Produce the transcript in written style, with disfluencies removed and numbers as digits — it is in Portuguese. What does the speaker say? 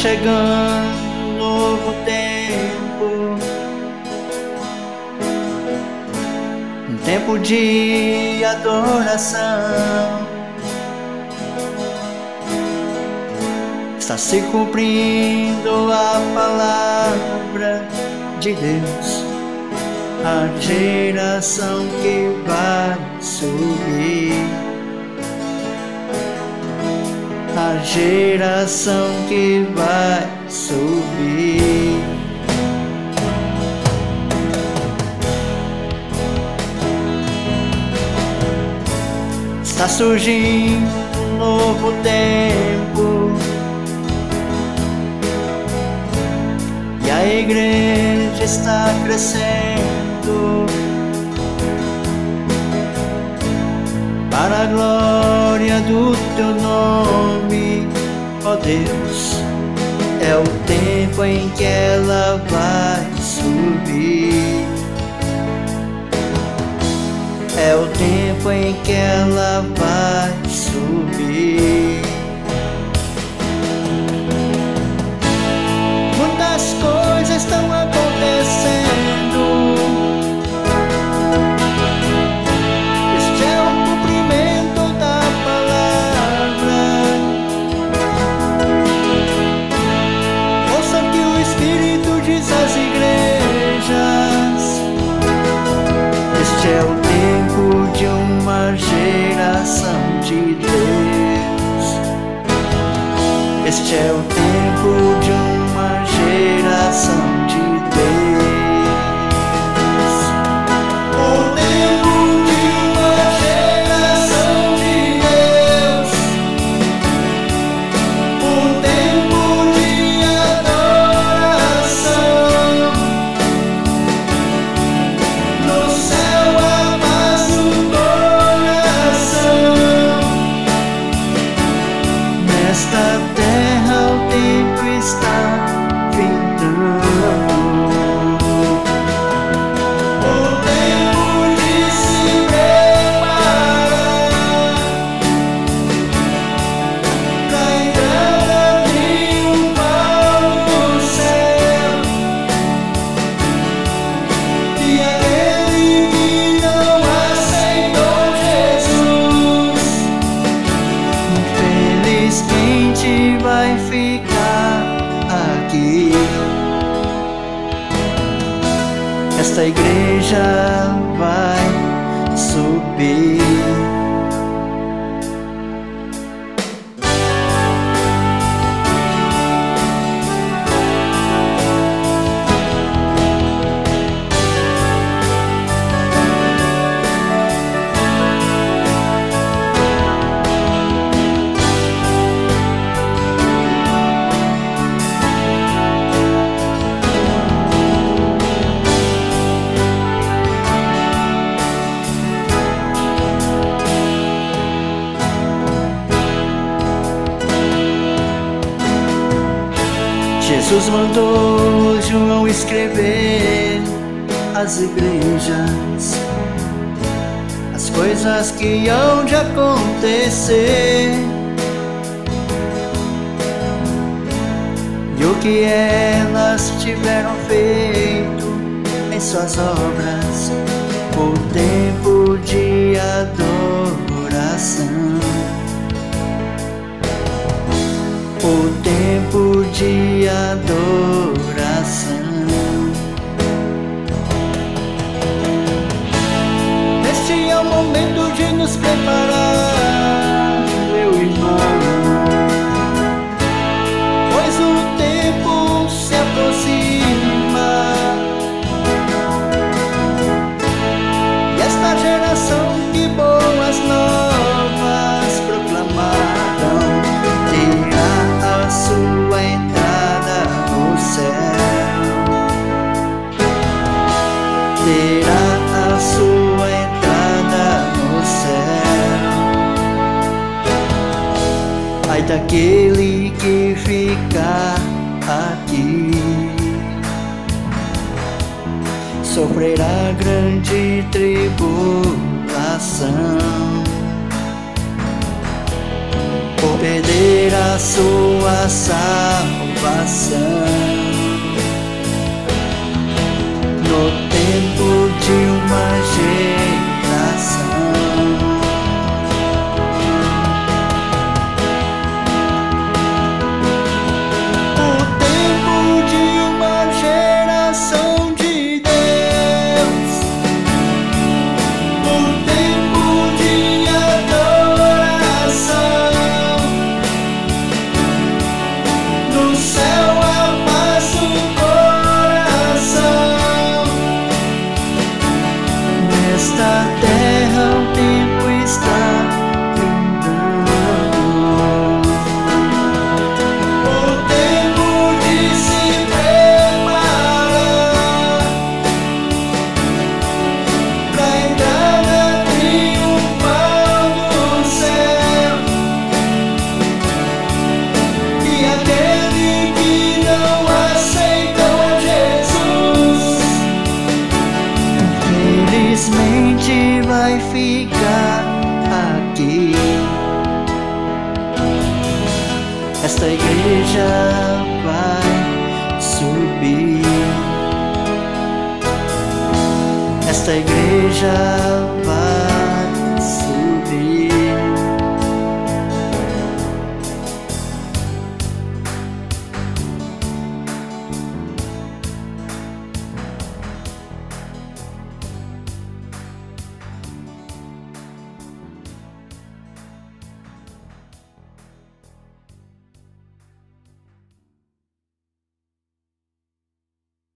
chegando um novo tempo, um tempo de adoração. Está se cumprindo a palavra de Deus, a geração que vai subir, a geração que vai subir. Está surgindo um novo tempo, e a igreja está crescendo para a glória do teu nome, ó Deus. É o tempo em que ela vai subir, é o tempo em que ela vai subir. Muitas coisas estão acontecendo, este é o cumprimento da palavra. Ouça o que o Espírito diz às igrejas. Este é o tempo de uma geração de Deus, este é o tempo de uma geração de Deus. O tempo de uma geração de Deus, o tempo de adoração. No céu há paz no coração, nesta terra o tempo está findando. O tempo de se preparar pra entrada triunfal do céu, e aquele que não aceitou Jesus, infelizmente vai ficar aqui. Esta igreja vai subir. Jesus mandou João escrever às igrejas as coisas que hão de acontecer, e o que elas tiveram feito em suas obras, o tempo de adoração, o tempo de adoração. Este é o momento de nos preparar, meu irmão, pois o tempo se aproxima, e esta geração que boas novas proclamaram terá a sua entrada no céu, terá a sua entrada no céu. Ai daquele que ficar aqui, sofrerá grande tribulação, por perder a sua salvação. salvação. No tempo de uma geração, o tempo de uma geração de Deus, o tempo de adoração. No céu a paz do coração, nesta terra o tempo está findando. O tempo de se preparar pra entrada triunfal do céu. E aquele que não aceitou Jesus, infelizmente vai ficar aqui. Esta igreja vai subir. Esta igreja vai